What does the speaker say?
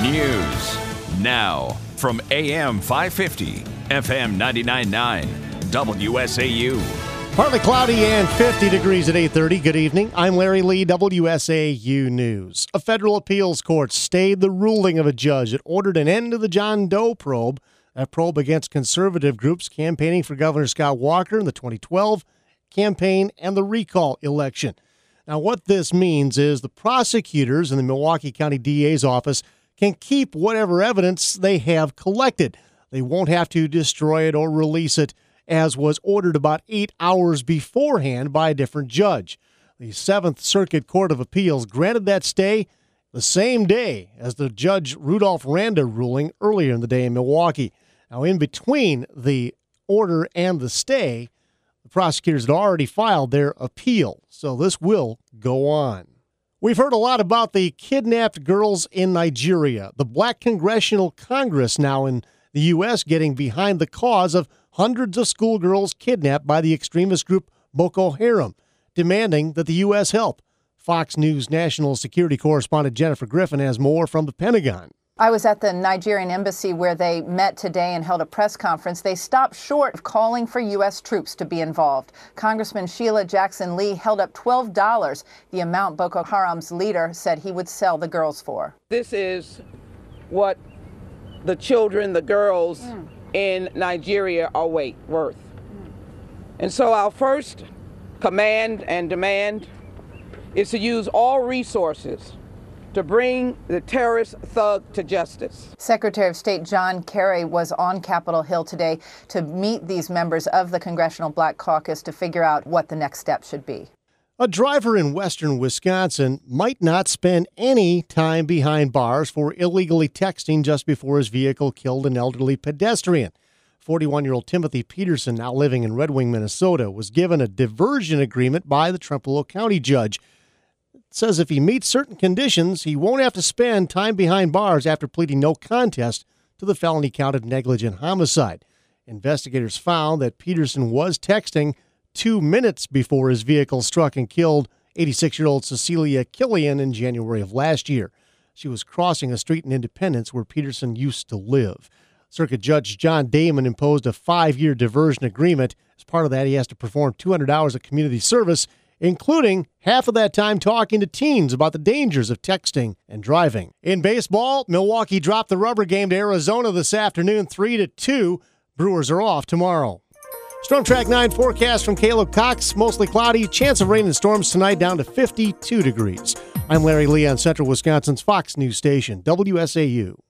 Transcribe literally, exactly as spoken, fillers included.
News now from A M five fifty, F M ninety-nine point nine, W S A U. Partly cloudy and fifty degrees at eight thirty. Good evening. I'm Larry Lee, W S A U News. A federal appeals court stayed the ruling of a judge that ordered an end to the John Doe probe, a probe against conservative groups campaigning for Governor Scott Walker in the twenty twelve campaign and the recall election. Now, what this means is the prosecutors in the Milwaukee County D A's office can keep whatever evidence they have collected. They won't have to destroy it or release it, as was ordered about eight hours beforehand by a different judge. The Seventh Circuit Court of Appeals granted that stay the same day as the Judge Rudolph Randa ruling earlier in the day in Milwaukee. Now, in between the order and the stay, the prosecutors had already filed their appeal, so this will go on. We've heard a lot about the kidnapped girls in Nigeria. The Black Congressional Congress now in the U S getting behind the cause of hundreds of schoolgirls kidnapped by the extremist group Boko Haram, demanding that the U S help. Fox News national security correspondent Jennifer Griffin has more from the Pentagon. I was at the Nigerian embassy where they met today and held a press conference. They stopped short of calling for U S troops to be involved. Congressman Sheila Jackson Lee held up twelve dollars, the amount Boko Haram's leader said he would sell the girls for. This is what the children, the girls mm. in Nigeria are wait, worth. Mm. And so our first command and demand is to use all resources to bring the terrorist thug to justice. Secretary of State John Kerry was on Capitol Hill today to meet these members of the Congressional Black Caucus to figure out what the next step should be. A driver in western Wisconsin might not spend any time behind bars for illegally texting just before his vehicle killed an elderly pedestrian. forty-one-year-old Timothy Peterson, now living in Red Wing, Minnesota, was given a diversion agreement by the Trempealeau County judge. Says if he meets certain conditions, he won't have to spend time behind bars after pleading no contest to the felony count of negligent homicide. Investigators found that Peterson was texting two minutes before his vehicle struck and killed eighty-six-year-old Cecilia Killian in January of last year. She was crossing a street in Independence where Peterson used to live. Circuit Judge John Damon imposed a five-year diversion agreement. As part of that, he has to perform two hundred hours of community service, including half of that time talking to teens about the dangers of texting and driving. In baseball, Milwaukee dropped the rubber game to Arizona this afternoon, three to two. Brewers are off tomorrow. Storm Track nine forecast from Caleb Cox. Mostly cloudy, chance of rain and storms tonight down to fifty-two degrees. I'm Larry Lee on Central Wisconsin's Fox News Station, W S A U.